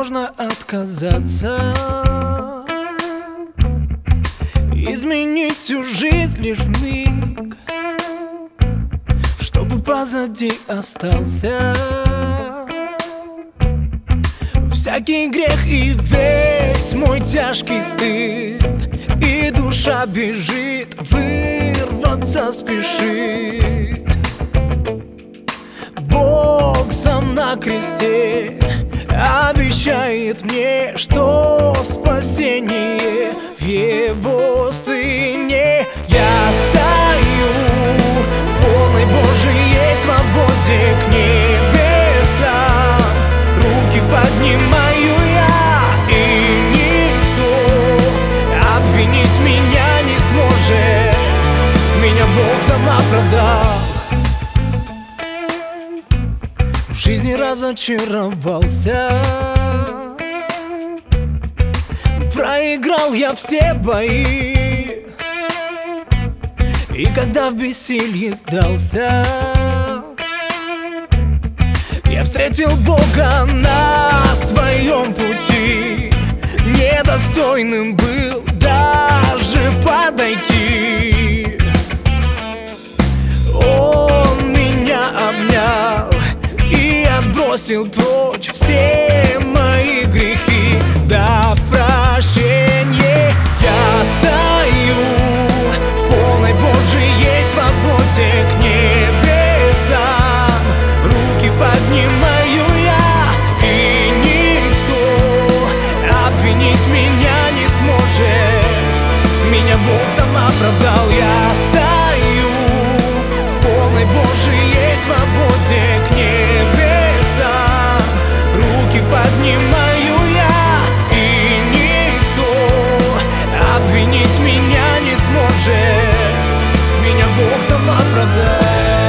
невозможно отказаться, изменить всю жизнь лишь вмиг, чтобы позади остался всякий грех и весь мой тяжкий стыд. И душа бежит, вырваться спешит. Бог сам на кресте обещает мне, что спасение в Его Сыне. Я стою в полной Божией свободе к небесам, руки поднимаю я, и никто обвинить меня не сможет. Меня Бог сам оправдал. В жизни разочаровался, проиграл я все бои, и когда в бессилье сдался, я встретил Бога на своем пути. Недостойным был даже подойти. Он меня обнял и отбросил прочь все мои грехи, дав прощение. Я стою в полной Божией свободе к небесам, руки поднимаю я, и никто обвинить меня не сможет. Меня Бог сам оправдал. Я стою в полной Божией свободе к небесам, руки поднимаю я, и никто обвинить меня не сможет. Меня Бог сам оправдал.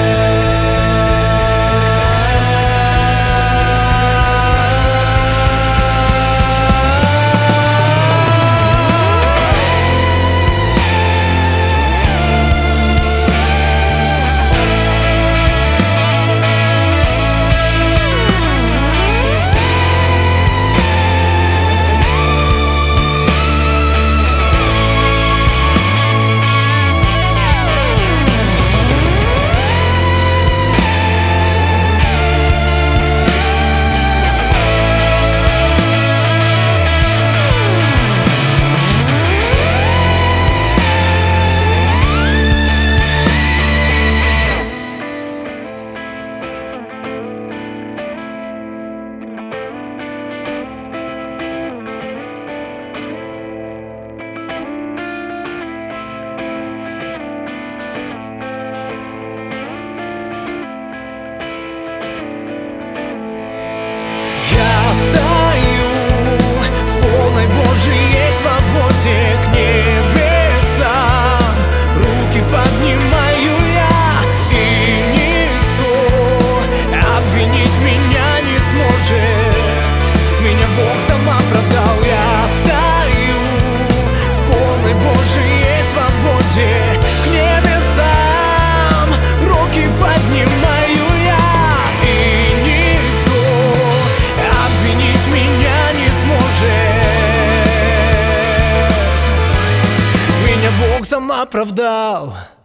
Стою в полной Божией свободе к небесам, руки поднимаю я, и никто обвинить меня не сможет. Меня Бог сам оправдал. Я стою в полной Божией свободе к небесам, руки поднимаю я, и никто обвинить меня не сможет. Меня Бог сам оправдал.